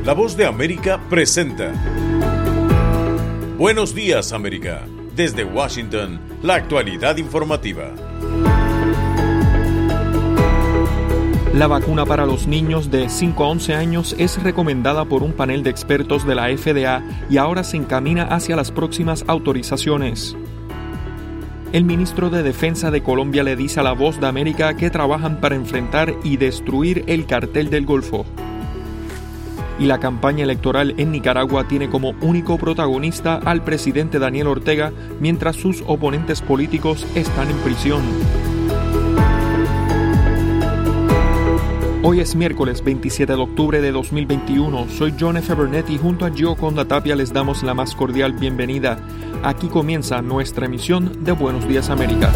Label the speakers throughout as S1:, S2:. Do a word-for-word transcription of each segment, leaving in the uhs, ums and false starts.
S1: La Voz de América presenta Buenos Días, América. Desde Washington, la actualidad informativa.
S2: La vacuna para los niños de cinco a once años es recomendada por un panel de expertos de la F D A y ahora se encamina hacia las próximas autorizaciones. El ministro de Defensa de Colombia le dice a La Voz de América que trabajan para enfrentar y destruir el cartel del Golfo. Y la campaña electoral en Nicaragua tiene como único protagonista al presidente Daniel Ortega, mientras sus oponentes políticos están en prisión. Hoy es miércoles veintisiete de octubre de dos mil veintiuno. Soy John F. Burnett y junto a Gioconda Tapia les damos la más cordial bienvenida. Aquí comienza nuestra emisión de Buenos Días América.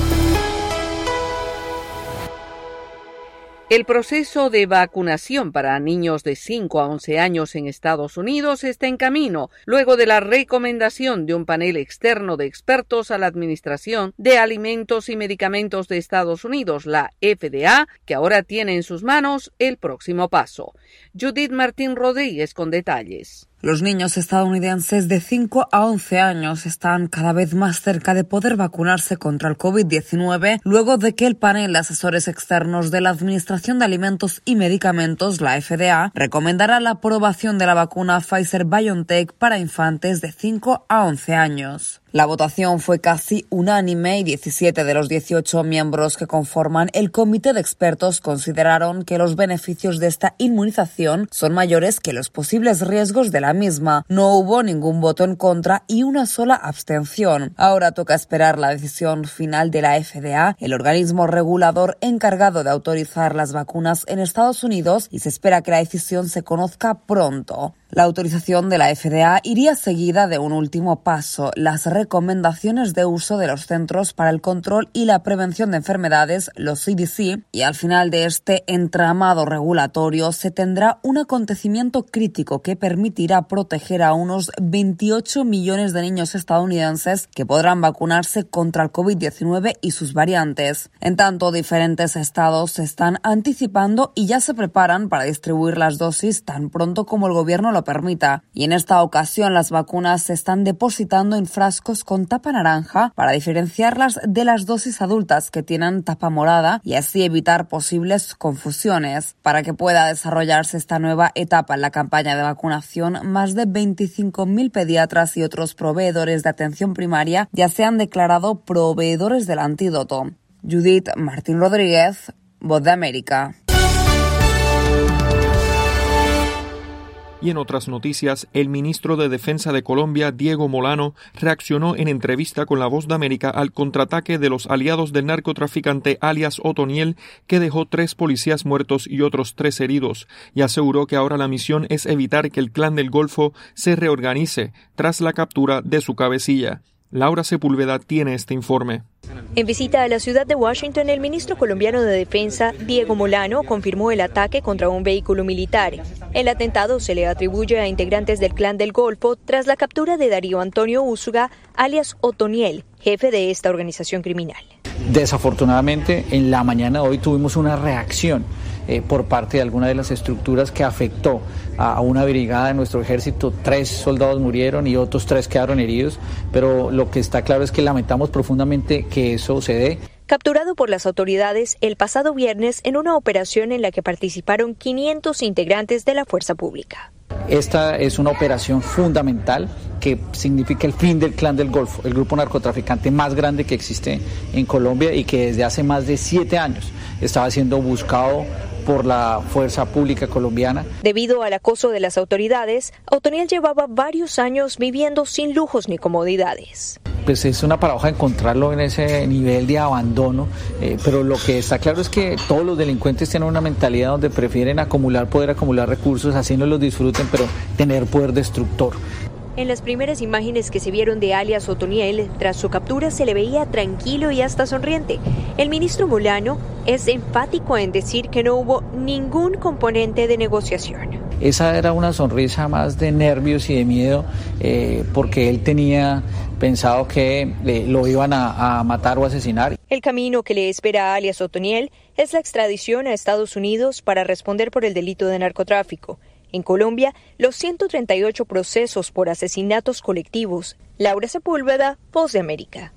S3: El proceso de vacunación para niños de cinco a once años en Estados Unidos está en camino, luego de la recomendación de un panel externo de expertos a la Administración de Alimentos y Medicamentos de Estados Unidos, la F D A, que ahora tiene en sus manos el próximo paso. Judith Martín Rodríguez con detalles.
S4: Los niños estadounidenses de cinco a once años están cada vez más cerca de poder vacunarse contra el COVID diecinueve luego de que el panel de asesores externos de la Administración de Alimentos y Medicamentos, la F D A, recomendara la aprobación de la vacuna Pfizer-BioNTech para infantes de cinco a once años. La votación fue casi unánime y diecisiete de los dieciocho miembros que conforman el comité de expertos consideraron que los beneficios de esta inmunización son mayores que los posibles riesgos de la misma. No hubo ningún voto en contra y una sola abstención. Ahora toca esperar la decisión final de la F D A, el organismo regulador encargado de autorizar las vacunas en Estados Unidos, y se espera que la decisión se conozca pronto. La autorización de la F D A iría seguida de un último paso, las recomendaciones de uso de los Centros para el Control y la Prevención de Enfermedades, los C D C, y al final de este entramado regulatorio se tendrá un acontecimiento crítico que permitirá proteger a unos veintiocho millones de niños estadounidenses que podrán vacunarse contra el COVID diecinueve y sus variantes. En tanto, diferentes estados se están anticipando y ya se preparan para distribuir las dosis tan pronto como el gobierno lo permita, y en esta ocasión las vacunas se están depositando en frascos con tapa naranja para diferenciarlas de las dosis adultas que tienen tapa morada y así evitar posibles confusiones. Para que pueda desarrollarse esta nueva etapa en la campaña de vacunación, más de veinticinco mil pediatras y otros proveedores de atención primaria ya se han declarado proveedores del antídoto. Judith Martín Rodríguez, Voz de América.
S2: Y en otras noticias, el ministro de Defensa de Colombia, Diego Molano, reaccionó en entrevista con La Voz de América al contraataque de los aliados del narcotraficante alias Otoniel, que dejó tres policías muertos y otros tres heridos, y aseguró que ahora la misión es evitar que el Clan del Golfo se reorganice tras la captura de su cabecilla. Laura Sepúlveda tiene este informe.
S5: En visita a la ciudad de Washington, el ministro colombiano de Defensa, Diego Molano, confirmó el ataque contra un vehículo militar. El atentado se le atribuye a integrantes del Clan del Golfo tras la captura de Darío Antonio Úsuga, alias Otoniel, jefe de esta organización criminal.
S6: Desafortunadamente, en la mañana de hoy tuvimos una reacción eh, por parte de alguna de las estructuras que afectó a, a una brigada de nuestro ejército. Tres soldados murieron y otros tres quedaron heridos, pero lo que está claro es que lamentamos profundamente que eso se dé.
S5: Capturado por las autoridades el pasado viernes en una operación en la que participaron quinientos integrantes de la fuerza pública.
S6: Esta es una operación fundamental que significa el fin del Clan del Golfo, el grupo narcotraficante más grande que existe en Colombia y que desde hace más de siete años estaba siendo buscado por la fuerza pública colombiana.
S5: Debido al acoso de las autoridades, Otoniel llevaba varios años viviendo sin lujos ni comodidades.
S6: Pues es una paradoja encontrarlo en ese nivel de abandono, eh, pero lo que está claro es que todos los delincuentes tienen una mentalidad donde prefieren acumular poder, acumular recursos, así no los disfruten, pero tener poder destructor.
S5: En las primeras imágenes que se vieron de alias Otoniel, tras su captura se le veía tranquilo y hasta sonriente. El ministro Molano es enfático en decir que no hubo ningún componente de negociación.
S6: Esa era una sonrisa más de nervios y de miedo, eh, porque él tenía pensado que eh, lo iban a, a matar o asesinar.
S5: El camino que le espera a alias Otoniel es la extradición a Estados Unidos para responder por el delito de narcotráfico. En Colombia, los ciento treinta y ocho procesos por asesinatos colectivos. Laura Sepúlveda, Voz de América.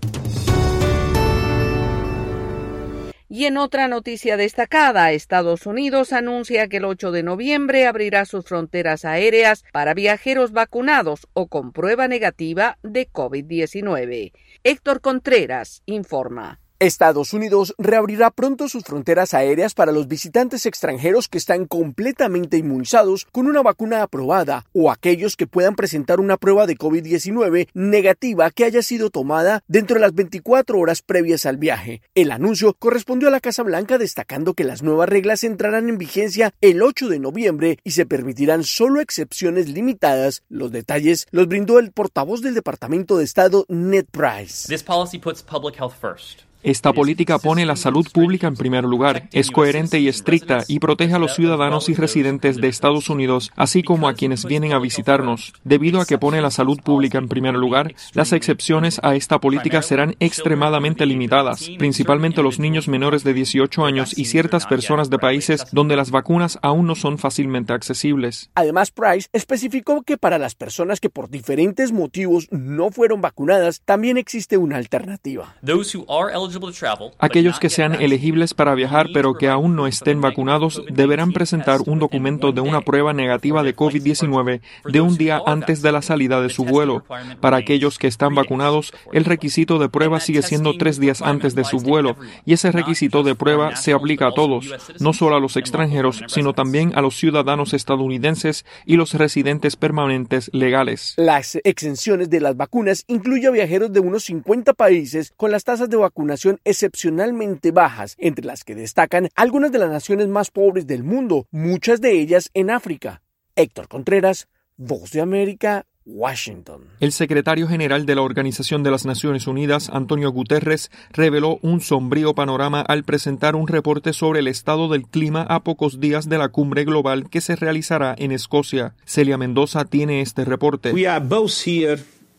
S3: Y en otra noticia destacada, Estados Unidos anuncia que el ocho de noviembre abrirá sus fronteras aéreas para viajeros vacunados o con prueba negativa de COVID diecinueve. Héctor Contreras informa.
S7: Estados Unidos reabrirá pronto sus fronteras aéreas para los visitantes extranjeros que están completamente inmunizados con una vacuna aprobada o aquellos que puedan presentar una prueba de COVID diecinueve negativa que haya sido tomada dentro de las veinticuatro horas previas al viaje. El anuncio correspondió a la Casa Blanca destacando que las nuevas reglas entrarán en vigencia el ocho de noviembre y se permitirán solo excepciones limitadas. Los detalles los brindó el portavoz del Departamento de Estado, Ned Price.
S8: This policy puts public health first.
S2: Esta política pone la salud pública en primer lugar, es coherente y estricta y protege a los ciudadanos y residentes de Estados Unidos, así como a quienes vienen a visitarnos. Debido a que pone la salud pública en primer lugar, las excepciones a esta política serán extremadamente limitadas, principalmente los niños menores de dieciocho años y ciertas personas de países donde las vacunas aún no son fácilmente accesibles.
S7: Además, Price especificó que para las personas que por diferentes motivos no fueron vacunadas, también existe una alternativa.
S8: Those who are eligible
S2: Aquellos que sean elegibles para viajar pero que aún no estén vacunados deberán presentar un documento de una prueba negativa de COVID diecinueve de un día antes de la salida de su vuelo. Para aquellos que están vacunados, el requisito de prueba sigue siendo tres días antes de su vuelo y ese requisito de prueba se aplica a todos, no solo a los extranjeros, sino también a los ciudadanos estadounidenses y los residentes permanentes legales.
S7: Las exenciones de las vacunas incluyen a viajeros de unos cincuenta países con las tasas de vacunación excepcionalmente bajas, entre las que destacan algunas de las naciones más pobres del mundo, muchas de ellas en África. Héctor Contreras, Voz de América, Washington.
S2: El secretario general de la Organización de las Naciones Unidas, Antonio Guterres, reveló un sombrío panorama al presentar un reporte sobre el estado del clima a pocos días de la cumbre global que se realizará en Escocia. Celia Mendoza tiene este reporte.
S9: We are both here.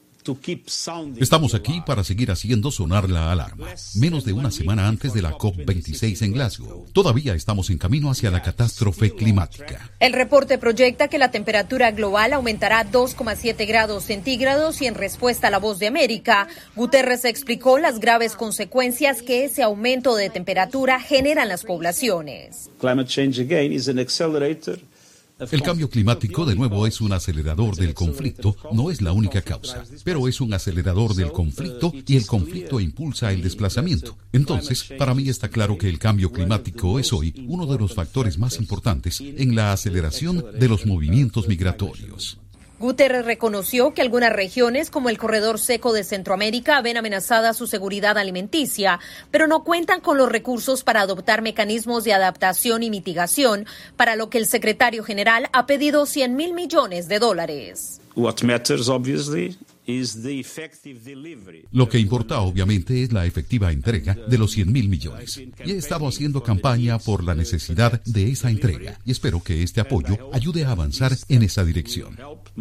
S10: Estamos aquí para seguir haciendo sonar la alarma, menos de una semana antes de la COP veintiséis en Glasgow. Todavía estamos en camino hacia la catástrofe climática.
S11: El reporte proyecta que la temperatura global aumentará dos coma siete grados centígrados y en respuesta a la Voz de América, Guterres explicó las graves consecuencias que ese aumento de temperatura genera en las poblaciones.
S9: Climate change again is an accelerator.
S10: El cambio climático, de nuevo, es un acelerador del conflicto, no es la única causa, pero es un acelerador del conflicto y el conflicto impulsa el desplazamiento. Entonces, para mí está claro que el cambio climático es hoy uno de los factores más importantes en la aceleración de los movimientos migratorios.
S11: Guterres reconoció que algunas regiones, como el corredor seco de Centroamérica, ven amenazada su seguridad alimenticia, pero no cuentan con los recursos para adoptar mecanismos de adaptación y mitigación, para lo que el secretario general ha pedido cien mil millones de dólares.
S9: What matters, obviously, is the effective delivery.
S10: Lo que importa, obviamente, es la efectiva entrega de los cien mil millones. Y he estado haciendo campaña por la necesidad de esa entrega y espero que este apoyo ayude a avanzar en esa dirección.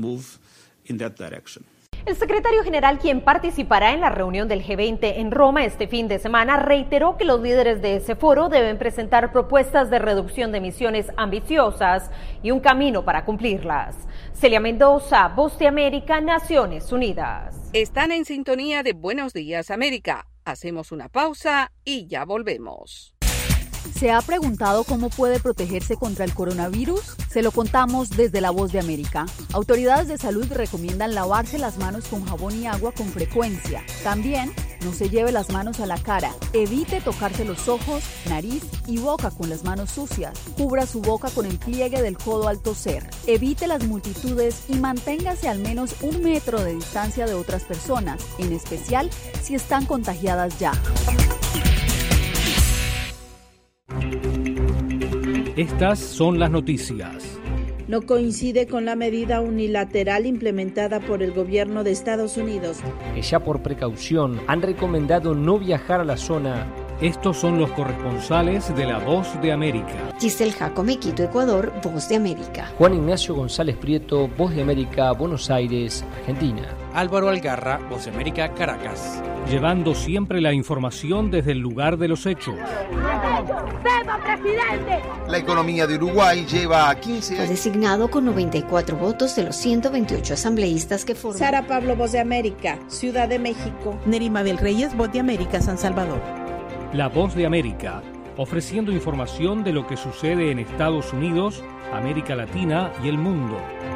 S11: El secretario general, quien participará en la reunión del G veinte en Roma este fin de semana, reiteró que los líderes de ese foro deben presentar propuestas de reducción de emisiones ambiciosas y un camino para cumplirlas. Celia Mendoza, Voz de América, Naciones Unidas.
S3: Están en sintonía de Buenos Días, América. Hacemos una pausa y ya volvemos.
S12: ¿Se ha preguntado cómo puede protegerse contra el coronavirus? Se lo contamos desde La Voz de América. Autoridades de salud recomiendan lavarse las manos con jabón y agua con frecuencia. También, no se lleve las manos a la cara. Evite tocarse los ojos, nariz y boca con las manos sucias. Cubra su boca con el pliegue del codo al toser. Evite las multitudes y manténgase al menos un metro de distancia de otras personas, en especial si están contagiadas ya.
S13: Estas son las noticias.
S14: No coincide con la medida unilateral implementada por el gobierno de Estados Unidos.
S13: Que ya por precaución han recomendado no viajar a la zona Estos son los corresponsales de La Voz de América.
S15: Giselle Jacome, Quito, Ecuador, Voz de América.
S16: Juan Ignacio González Prieto, Voz de América, Buenos Aires, Argentina.
S17: Álvaro Algarra, Voz de América, Caracas.
S13: Llevando siempre la información desde el lugar de los hechos.
S18: La economía de Uruguay lleva quince años.
S15: Fue designado con noventa y cuatro votos de los ciento veintiocho asambleístas que forman.
S14: Sara Pablo, Voz de América, Ciudad de México.
S19: Nerima Bel Reyes, Voz de América, San Salvador.
S13: La Voz de América, ofreciendo información de lo que sucede en Estados Unidos, América Latina y el mundo.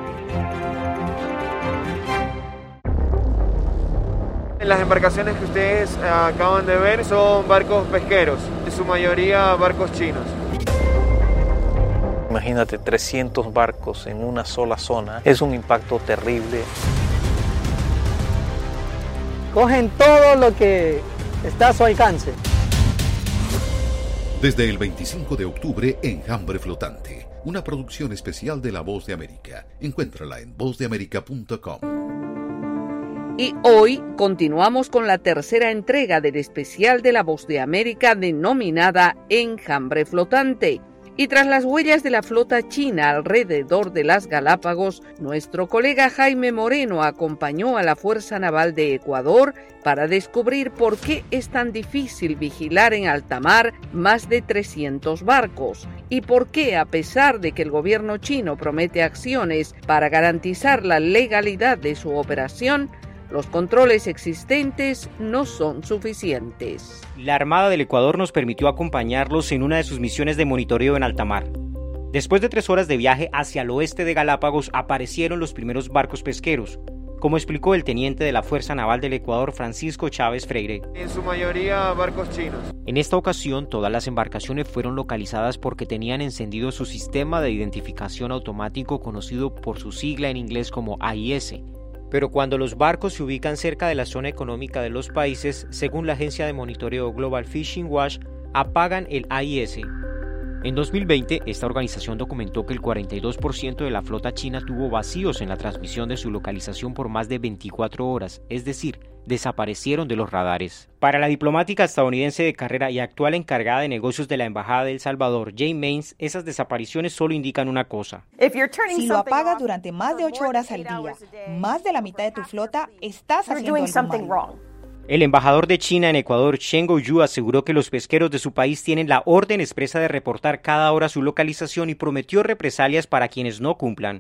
S20: Las embarcaciones que ustedes acaban de ver son barcos pesqueros, en su mayoría barcos chinos.
S21: Imagínate trescientos barcos en una sola zona, es un impacto terrible.
S22: Cogen todo lo que está a su alcance.
S10: Desde el veinticinco de octubre, Enjambre Flotante, una producción especial de La Voz de América. Encuéntrala en voz de américa punto com.
S3: Y hoy continuamos con la tercera entrega del especial de La Voz de América denominada Enjambre Flotante. Y tras las huellas de la flota china alrededor de las Galápagos, nuestro colega Jaime Moreno acompañó a la Fuerza Naval de Ecuador para descubrir por qué es tan difícil vigilar en alta mar más de trescientos barcos y por qué, a pesar de que el gobierno chino promete acciones para garantizar la legalidad de su operación, los controles existentes no son suficientes.
S23: La Armada del Ecuador nos permitió acompañarlos en una de sus misiones de monitoreo en alta mar. Después de tres horas de viaje hacia el oeste de Galápagos, aparecieron los primeros barcos pesqueros, como explicó el teniente de la Fuerza Naval del Ecuador, Francisco Chávez Freire.
S20: En su mayoría barcos chinos.
S23: En esta ocasión, todas las embarcaciones fueron localizadas porque tenían encendido su sistema de identificación automático conocido por su sigla en inglés como A I S. Pero cuando los barcos se ubican cerca de la zona económica de los países, según la agencia de monitoreo Global Fishing Watch, apagan el A I S. En dos mil veinte, esta organización documentó que el cuarenta y dos por ciento de la flota china tuvo vacíos en la transmisión de su localización por más de veinticuatro horas, es decir, desaparecieron de los radares. Para la diplomática estadounidense de carrera y actual encargada de negocios de la Embajada de El Salvador, Jane Mains, esas desapariciones solo indican una cosa.
S24: Si lo apagas durante más de ocho horas al día, más de la mitad de tu flota, estás haciendo algo mal.
S23: El embajador de China en Ecuador, Chen Guoyu, aseguró que los pesqueros de su país tienen la orden expresa de reportar cada hora su localización y prometió represalias para quienes no cumplan.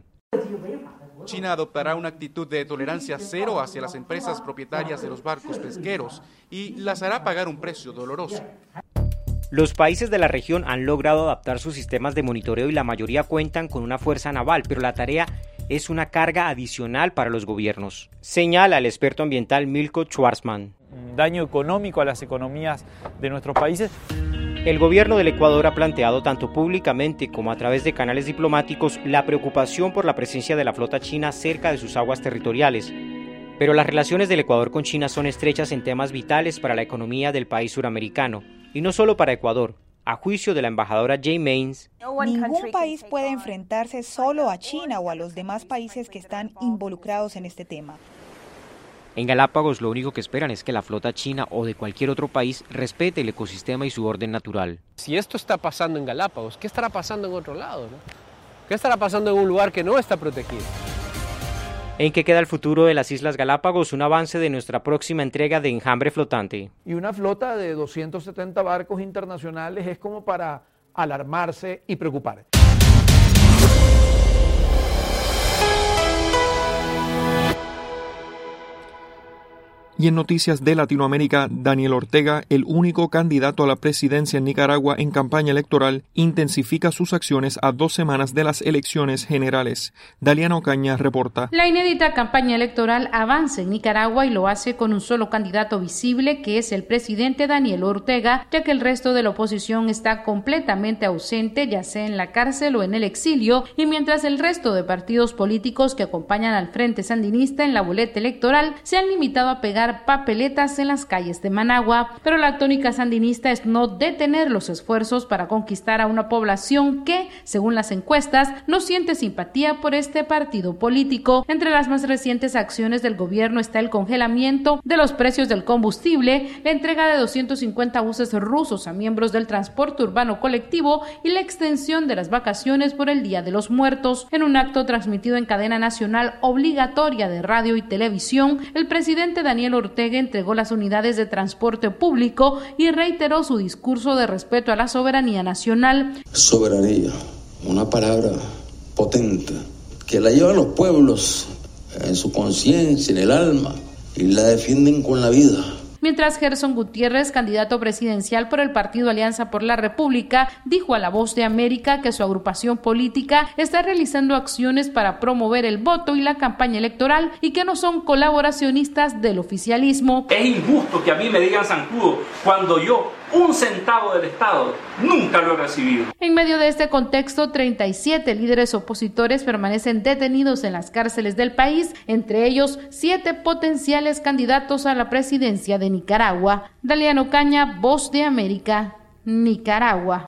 S25: China adoptará una actitud de tolerancia cero hacia las empresas propietarias de los barcos pesqueros y las hará pagar un precio doloroso.
S23: Los países de la región han logrado adaptar sus sistemas de monitoreo y la mayoría cuentan con una fuerza naval, pero la tarea es una carga adicional para los gobiernos, señala el experto ambiental Milko Schwarzman.
S26: Daño económico a las economías de nuestros países.
S23: El gobierno del Ecuador ha planteado tanto públicamente como a través de canales diplomáticos la preocupación por la presencia de la flota china cerca de sus aguas territoriales. Pero las relaciones del Ecuador con China son estrechas en temas vitales para la economía del país suramericano, y no solo para Ecuador. A juicio de la embajadora Jane Mains,
S24: ningún país puede enfrentarse solo a China o a los demás países que están involucrados en este tema.
S23: En Galápagos lo único que esperan es que la flota china o de cualquier otro país respete el ecosistema y su orden natural.
S27: Si esto está pasando en Galápagos, ¿qué estará pasando en otro lado, no? ¿Qué estará pasando en un lugar que no está protegido?
S23: ¿En qué queda el futuro de las Islas Galápagos? Un avance de nuestra próxima entrega de Enjambre Flotante.
S28: Y una flota de doscientos setenta barcos internacionales es como para alarmarse y preocupar.
S2: Y en noticias de Latinoamérica, Daniel Ortega, el único candidato a la presidencia en Nicaragua en campaña electoral, intensifica sus acciones a dos semanas de las elecciones generales. Daliana Ocaña reporta.
S29: La inédita campaña electoral avanza en Nicaragua y lo hace con un solo candidato visible, que es el presidente Daniel Ortega, ya que el resto de la oposición está completamente ausente, ya sea en la cárcel o en el exilio, y mientras el resto de partidos políticos que acompañan al Frente Sandinista en la boleta electoral se han limitado a pegar entregar papeletas en las calles de Managua, pero la tónica sandinista es no detener los esfuerzos para conquistar a una población que, según las encuestas, no siente simpatía por este partido político. Entre las más recientes acciones del gobierno está el congelamiento de los precios del combustible, la entrega de doscientos cincuenta buses rusos a miembros del transporte urbano colectivo y la extensión de las vacaciones por el Día de los Muertos. En un acto transmitido en cadena nacional obligatoria de radio y televisión, el presidente Daniel Ortega entregó las unidades de transporte público y reiteró su discurso de respeto a la soberanía nacional.
S1: Soberanía, una palabra potente que la llevan los pueblos en su conciencia, en el alma, y la defienden con la vida.
S29: Mientras Gerson Gutiérrez, candidato presidencial por el partido Alianza por la República, dijo a La Voz de América que su agrupación política está realizando acciones para promover el voto y la campaña electoral y que no son colaboracionistas del oficialismo.
S4: Es injusto que a mí me digan zancudo cuando yo un centavo del Estado nunca lo he recibido.
S29: En medio de este contexto, treinta y siete líderes opositores permanecen detenidos en las cárceles del país, entre ellos siete potenciales candidatos a la presidencia de Nicaragua. Daliano Caña, Voz de América, Nicaragua.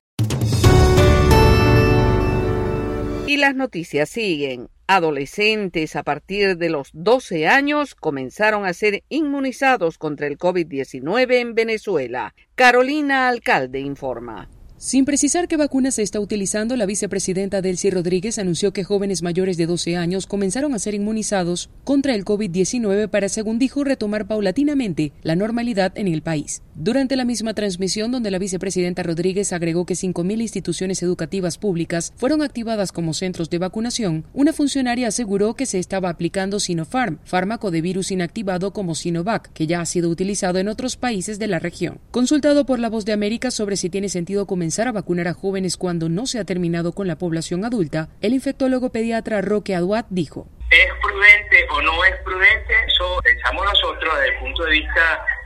S3: Y las noticias siguen. Adolescentes a partir de los doce años comenzaron a ser inmunizados contra el COVID diecinueve en Venezuela. Carolina Alcalde informa.
S5: Sin precisar qué vacuna se está utilizando, la vicepresidenta Delcy Rodríguez anunció que jóvenes mayores de doce años comenzaron a ser inmunizados contra el COVID diecinueve para, según dijo, retomar paulatinamente la normalidad en el país. Durante la misma transmisión, donde la vicepresidenta Rodríguez agregó que cinco mil instituciones educativas públicas fueron activadas como centros de vacunación, una funcionaria aseguró que se estaba aplicando Sinopharm, fármaco de virus inactivado como Sinovac, que ya ha sido utilizado en otros países de la región. Consultado por La Voz de América sobre si tiene sentido comenzar a vacunar a jóvenes cuando no se ha terminado con la población adulta, el infectólogo pediatra Roque Aduat dijo:
S6: ¿Es prudente o no es prudente? Eso pensamos nosotros desde el punto de vista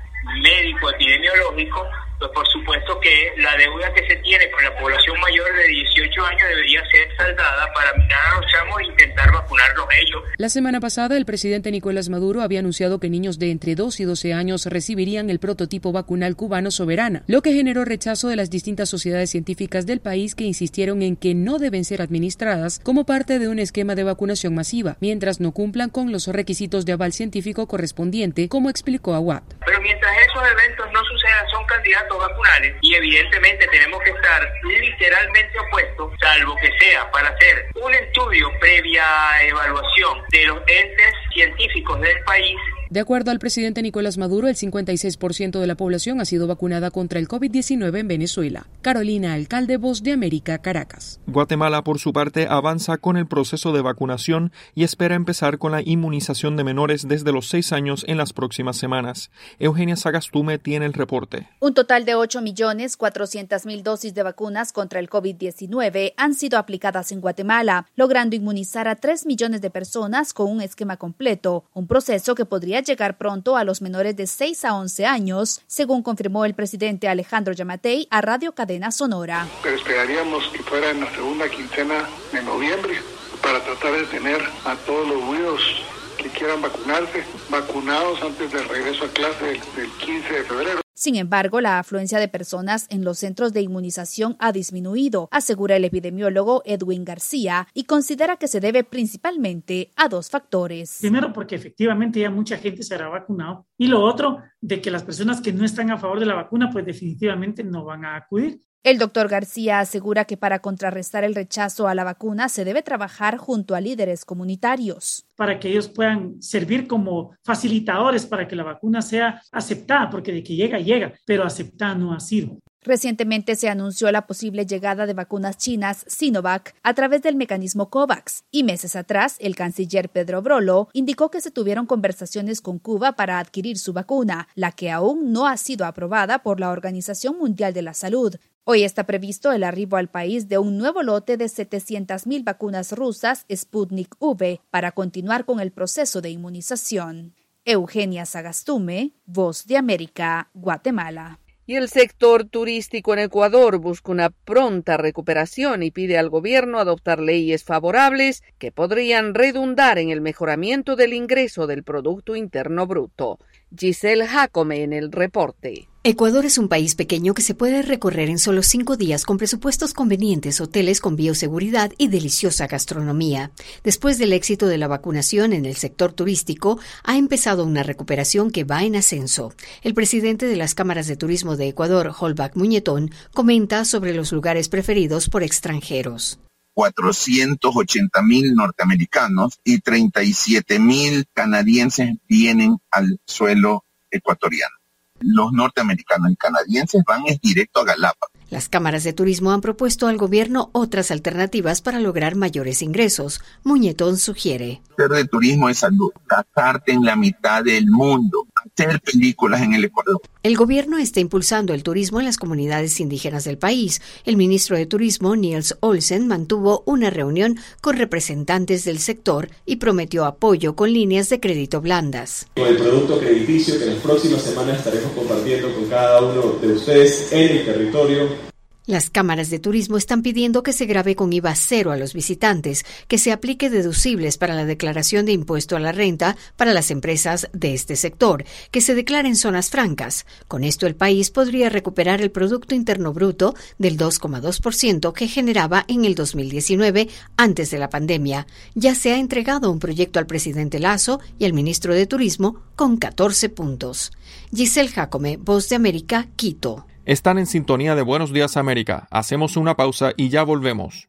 S6: médico-epidemiológico, pues por supuesto que la deuda que se tiene con la población mayor de dieciocho años debería ser saldada para mirar a los chamos e intentar vacunarlos ellos.
S5: La semana pasada, el presidente Nicolás Maduro había anunciado que niños de entre dos y doce años recibirían el prototipo vacunal cubano Soberana, lo que generó rechazo de las distintas sociedades científicas del país que insistieron en que no deben ser administradas como parte de un esquema de vacunación masiva, mientras no cumplan con los requisitos de aval científico correspondiente, como explicó Aguat.
S6: Pero mientras esos eventos no sucedan, son candidatos vacunales y evidentemente tenemos que estar literalmente opuestos, salvo que sea para hacer un estudio previa evaluación de los entes científicos del país.
S5: De acuerdo al presidente Nicolás Maduro, el cincuenta y seis por ciento de la población ha sido vacunada contra el COVID diecinueve en Venezuela. Carolina Alcalde, Voz de América, Caracas.
S2: Guatemala, por su parte, avanza con el proceso de vacunación y espera empezar con la inmunización de menores desde los seis años en las próximas semanas. Eugenia Sagastume tiene el reporte.
S7: Un total de ocho millones cuatrocientas mil dosis de vacunas contra el COVID diecinueve han sido aplicadas en Guatemala, logrando inmunizar a tres millones de personas con un esquema completo, un proceso que podría llegar pronto a los menores de seis a once años, según confirmó el presidente Alejandro Yamatei a Radio Cadena Sonora.
S8: Pero esperaríamos que fuera en la segunda quincena de noviembre para tratar de tener a todos los güiros que quieran vacunarse, vacunados antes del regreso a clase del, del quince de febrero.
S7: Sin embargo, la afluencia de personas en los centros de inmunización ha disminuido, asegura el epidemiólogo Edwin García, y considera que se debe principalmente a dos factores.
S9: Primero, porque efectivamente ya mucha gente se habrá vacunado, y lo otro, de que las personas que no están a favor de la vacuna, pues definitivamente no van a acudir.
S7: El doctor García asegura que para contrarrestar el rechazo a la vacuna se debe trabajar junto a líderes comunitarios.
S9: Para que ellos puedan servir como facilitadores para que la vacuna sea aceptada, porque de que llega, llega, pero aceptada no ha sido.
S7: Recientemente se anunció la posible llegada de vacunas chinas Sinovac a través del mecanismo COVAX y meses atrás el canciller Pedro Brolo indicó que se tuvieron conversaciones con Cuba para adquirir su vacuna, la que aún no ha sido aprobada por la Organización Mundial de la Salud. Hoy está previsto el arribo al país de un nuevo lote de setecientas mil vacunas rusas Sputnik V para continuar con el proceso de inmunización. Eugenia Sagastume, Voz de América, Guatemala.
S3: Y el sector turístico en Ecuador busca una pronta recuperación y pide al gobierno adoptar leyes favorables que podrían redundar en el mejoramiento del ingreso del Producto Interno Bruto. Giselle Jacome en el reporte.
S11: Ecuador es un país pequeño que se puede recorrer en solo cinco días con presupuestos convenientes, hoteles con bioseguridad y deliciosa gastronomía. Después del éxito de la vacunación en el sector turístico, ha empezado una recuperación que va en ascenso. El presidente de las cámaras de turismo de Ecuador, Holbach Muñetón, comenta sobre los lugares preferidos por extranjeros.
S12: cuatrocientos ochenta mil norteamericanos y treinta y siete mil canadienses vienen al suelo ecuatoriano. Los norteamericanos y canadienses van es directo a Galápagos.
S11: Las cámaras de turismo han propuesto al gobierno otras alternativas para lograr mayores ingresos. Muñetón sugiere.
S12: Hacer de turismo es salud, casarte en la mitad del mundo, hacer películas en el Ecuador.
S11: El gobierno está impulsando el turismo en las comunidades indígenas del país. El ministro de Turismo, Niels Olsen, mantuvo una reunión con representantes del sector y prometió apoyo con líneas de crédito blandas.
S13: Con el producto crediticio que en las próximas semanas estaremos compartiendo con cada uno de ustedes en el territorio.
S11: Las cámaras de turismo están pidiendo que se grave con I V A cero a los visitantes, que se aplique deducibles para la declaración de impuesto a la renta para las empresas de este sector, que se declaren zonas francas. Con esto el país podría recuperar el Producto Interno Bruto del dos coma dos por ciento que generaba en el dos mil diecinueve antes de la pandemia. Ya se ha entregado un proyecto al presidente Lasso y al ministro de Turismo con catorce puntos. Giselle Jacome, Voz de América, Quito.
S2: Están en sintonía de Buenos Días América. Hacemos una pausa y ya volvemos.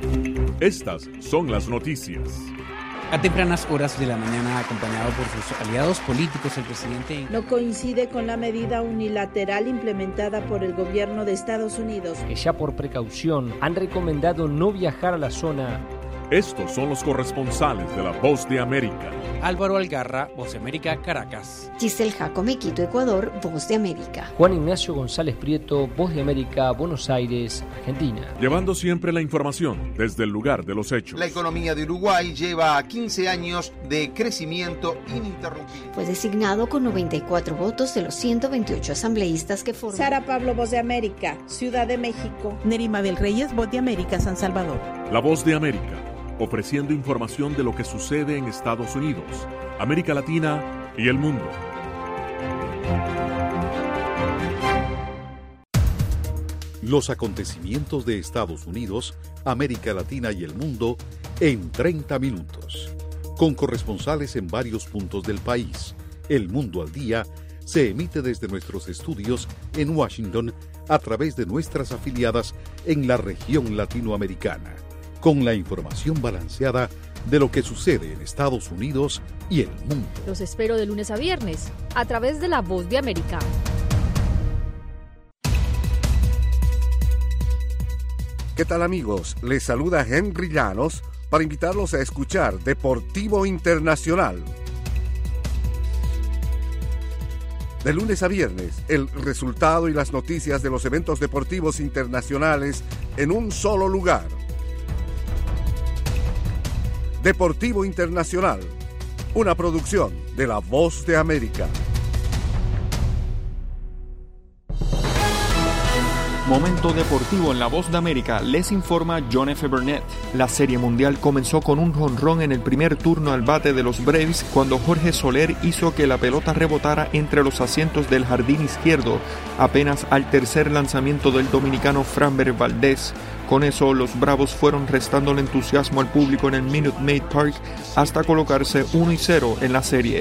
S14: Estas son las noticias.
S15: A tempranas horas de la mañana, acompañado por sus aliados políticos, el presidente
S16: no coincide con la medida unilateral implementada por el gobierno de Estados Unidos,
S17: que ya por precaución han recomendado no viajar a la zona.
S14: Estos son los corresponsales de La Voz de América.
S15: Álvaro Algarra, Voz de América, Caracas.
S11: Giselle Jacome, Quito, Ecuador, Voz de América.
S17: Juan Ignacio González Prieto, Voz de América, Buenos Aires, Argentina.
S14: Llevando siempre la información desde el lugar de los hechos.
S18: La economía de Uruguay lleva quince años de crecimiento ininterrumpido.
S11: Fue designado con noventa y cuatro votos de los ciento veintiocho asambleístas que forman.
S16: Sara Pablo, Voz de América, Ciudad de México.
S19: Nerima Bel Reyes, Voz de América, San Salvador.
S14: La Voz de América, ofreciendo información de lo que sucede en Estados Unidos, América Latina y el mundo.
S10: Los acontecimientos de Estados Unidos, América Latina y el mundo en treinta minutos. Con corresponsales en varios puntos del país. El Mundo al Día se emite desde nuestros estudios en Washington a través de nuestras afiliadas en la región latinoamericana, con la información balanceada de lo que sucede en Estados Unidos y el mundo.
S30: Los espero de lunes a viernes, a través de La Voz de América.
S31: ¿Qué tal, amigos? Les saluda Henry Llanos para invitarlos a escuchar Deportivo Internacional. De lunes a viernes, el resultado y las noticias de los eventos deportivos internacionales en un solo lugar. Deportivo Internacional, una producción de La Voz de América.
S2: Momento deportivo en La Voz de América, les informa John F. Burnett. La Serie Mundial comenzó con un jonrón en el primer turno al bate de los Braves cuando Jorge Soler hizo que la pelota rebotara entre los asientos del jardín izquierdo, apenas al tercer lanzamiento del dominicano Framber Valdez. Con eso, los Bravos fueron restando el entusiasmo al público en el Minute Maid Park hasta colocarse uno y cero en la serie.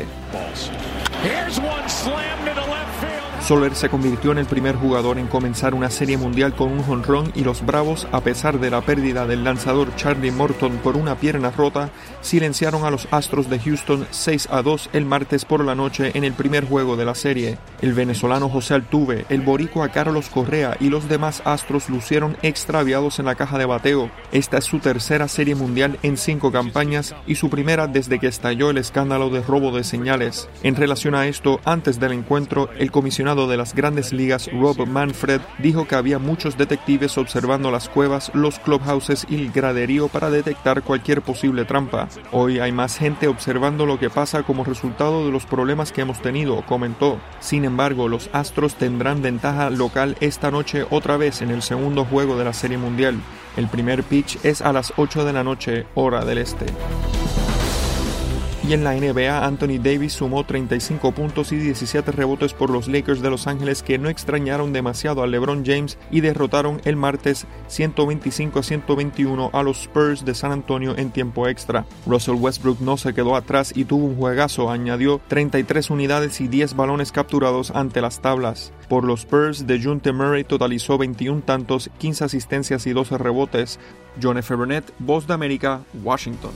S2: Soler se convirtió en el primer jugador en comenzar una serie mundial con un jonrón y los Bravos, a pesar de la pérdida del lanzador Charlie Morton por una pierna rota, silenciaron a los Astros de Houston seis a dos el martes por la noche en el primer juego de la serie. El venezolano José Altuve, el boricua Carlos Correa y los demás Astros lucieron extraviados en la caja de bateo. Esta es su tercera serie mundial en cinco campañas y su primera desde que estalló el escándalo de robo de señales. En relación a esto, antes del encuentro, el comisionado de las Grandes Ligas, Rob Manfred, dijo que había muchos detectives observando las cuevas, los clubhouses y el graderío para detectar cualquier posible trampa. Hoy hay más gente observando lo que pasa como resultado de los problemas que hemos tenido, comentó. Sin embargo, los Astros tendrán ventaja local esta noche otra vez en el segundo juego de la Serie Mundial. El primer pitch es a las ocho de la noche, hora del este. Y en la N B A, Anthony Davis sumó treinta y cinco puntos y diecisiete rebotes por los Lakers de Los Ángeles, que no extrañaron demasiado a LeBron James y derrotaron el martes ciento veinticinco a ciento veintiuno a los Spurs de San Antonio en tiempo extra. Russell Westbrook no se quedó atrás y tuvo un juegazo, añadió treinta y tres unidades y diez balones capturados ante las tablas. Por los Spurs, DeJounte Murray totalizó veintiún tantos, quince asistencias y doce rebotes. John F. Burnett, Voz de América, Washington.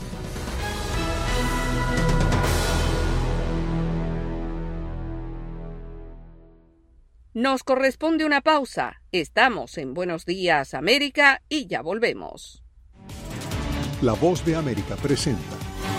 S3: Nos corresponde una pausa. Estamos en Buenos Días América y ya volvemos.
S1: La Voz de América presenta.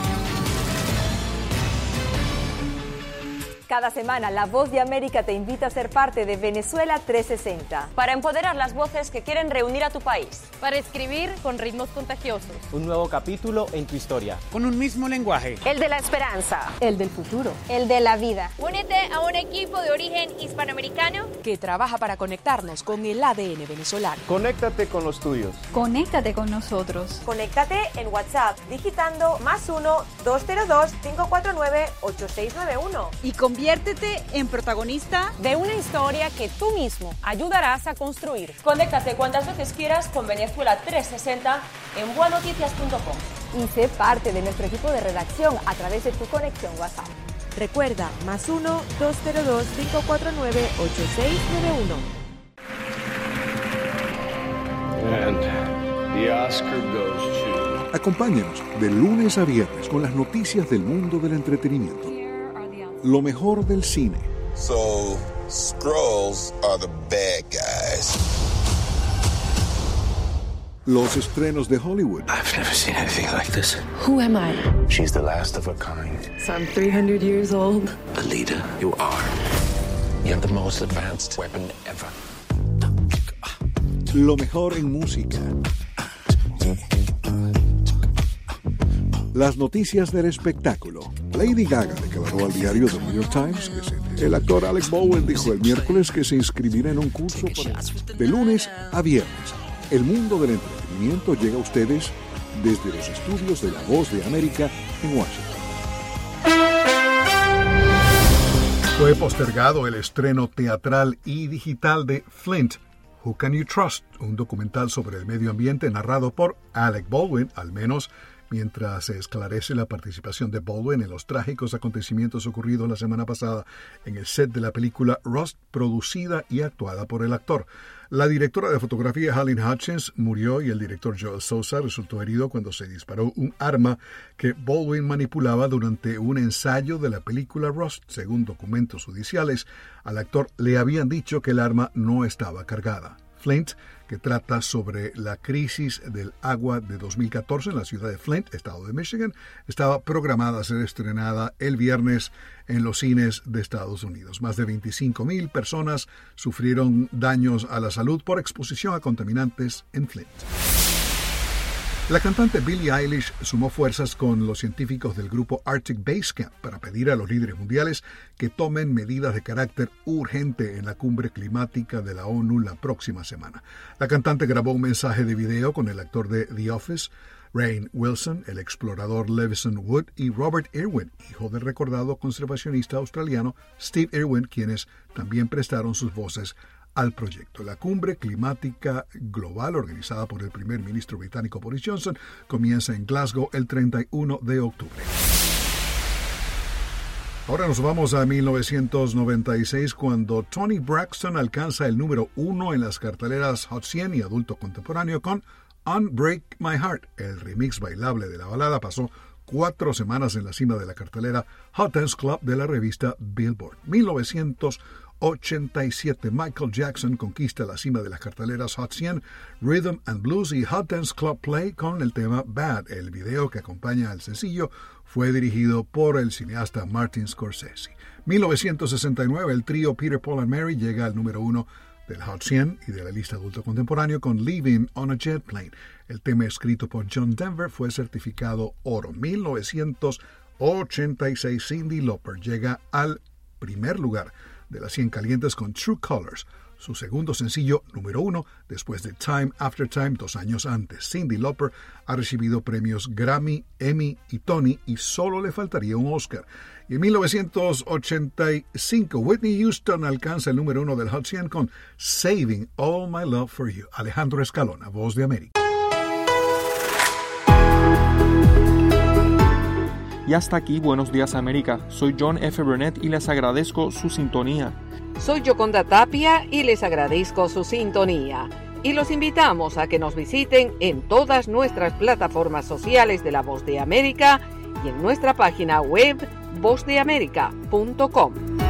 S4: Cada semana, La Voz de América te invita a ser parte de Venezuela trescientos sesenta.
S20: Para empoderar las voces que quieren reunir a tu país.
S21: Para escribir con ritmos contagiosos.
S22: Un nuevo capítulo en tu historia.
S23: Con un mismo lenguaje.
S20: El de la esperanza.
S4: El del futuro.
S20: El de la vida.
S21: Únete a un equipo de origen hispanoamericano
S24: que trabaja para conectarnos con el A D N venezolano.
S25: Conéctate con los tuyos.
S26: Conéctate con nosotros.
S20: Conéctate en WhatsApp digitando más uno, dos cero dos, cinco cuatro nueve, ocho seis nueve uno.
S24: Y con Conviértete en protagonista
S20: de una historia que tú mismo ayudarás a construir. Conéctate cuantas veces quieras con Venezuela trescientos sesenta en bua noticias punto com.
S4: Y sé parte de nuestro equipo de redacción a través de tu conexión WhatsApp.
S24: Recuerda, más uno, dos cero dos, cinco cuatro nueve, ocho seis nueve uno.
S1: And the Oscar goes to... Acompáñanos de lunes a viernes con las noticias del mundo del entretenimiento. Lo mejor del cine.
S27: So, Skrulls are the bad guys.
S1: Los estrenos de Hollywood.
S28: I've never seen anything like this.
S24: Who am I?
S28: She's the last of her kind.
S24: So I'm three hundred years old.
S28: Alita, you are. You have the most advanced weapon ever.
S1: Lo mejor en música. Las noticias del espectáculo. Lady Gaga declaró al diario The New York Times que se... El actor Alec Baldwin dijo el miércoles que se inscribirá en un curso para... de lunes a viernes. El mundo del entretenimiento llega a ustedes desde los estudios de La Voz de América en Washington. Fue postergado el estreno teatral y digital de Flint, Who Can You Trust?, un documental sobre el medio ambiente narrado por Alec Baldwin, al menos mientras se esclarece la participación de Baldwin en los trágicos acontecimientos ocurridos la semana pasada en el set de la película Rust, producida y actuada por el actor. La directora de fotografía Halyne Hutchins murió y el director Joel Souza resultó herido cuando se disparó un arma que Baldwin manipulaba durante un ensayo de la película Rust. Según documentos judiciales, al actor le habían dicho que el arma no estaba cargada. Flint, que trata sobre la crisis del agua de dos mil catorce en la ciudad de Flint, estado de Michigan, estaba programada a ser estrenada el viernes en los cines de Estados Unidos. Más de veinticinco mil personas sufrieron daños a la salud por exposición a contaminantes en Flint. La cantante Billie Eilish sumó fuerzas con los científicos del grupo Arctic Base Camp para pedir a los líderes mundiales que tomen medidas de carácter urgente en la cumbre climática de la ONU la próxima semana. La cantante grabó un mensaje de video con el actor de The Office, Rainn Wilson, el explorador Levison Wood y Robert Irwin, hijo del recordado conservacionista australiano Steve Irwin, quienes también prestaron sus voces al proyecto. La cumbre climática global organizada por el primer ministro británico Boris Johnson comienza en Glasgow el treinta y uno de octubre. Ahora nos vamos a mil novecientos noventa y seis, cuando Toni Braxton alcanza el número uno en las carteleras Hot cien y Adulto Contemporáneo con Unbreak My Heart. El remix bailable de la balada pasó cuatro semanas en la cima de la cartelera Hot Dance Club de la revista Billboard. mil novecientos ochenta y siete, Michael Jackson conquista la cima de las carteleras Hot cien, Rhythm and Blues y Hot Dance Club Play con el tema Bad. El video que acompaña al sencillo fue dirigido por el cineasta Martin Scorsese. mil novecientos sesenta y nueve, el trío Peter, Paul and Mary llega al número uno del Hot cien y de la lista adulto contemporáneo con Living on a Jet Plane. El tema escrito por John Denver fue certificado oro. mil novecientos ochenta y seis, Cyndi Lauper llega al primer lugar de las cien calientes con True Colors. su segundo sencillo número uno después de Time After Time dos años antes. Cyndi Lauper ha recibido premios Grammy, Emmy y Tony y solo le faltaría un Oscar. Y en mil novecientos ochenta y cinco, Whitney Houston alcanza el número uno del Hot cien con Saving All My Love For You. Alejandro Escalona, Voz de América.
S2: Y hasta aquí, Buenos Días América. Soy John F. Burnett y les agradezco su sintonía.
S3: Soy Yoconda Tapia y les agradezco su sintonía. Y los invitamos a que nos visiten en todas nuestras plataformas sociales de La Voz de América y en nuestra página web voz de américa punto com.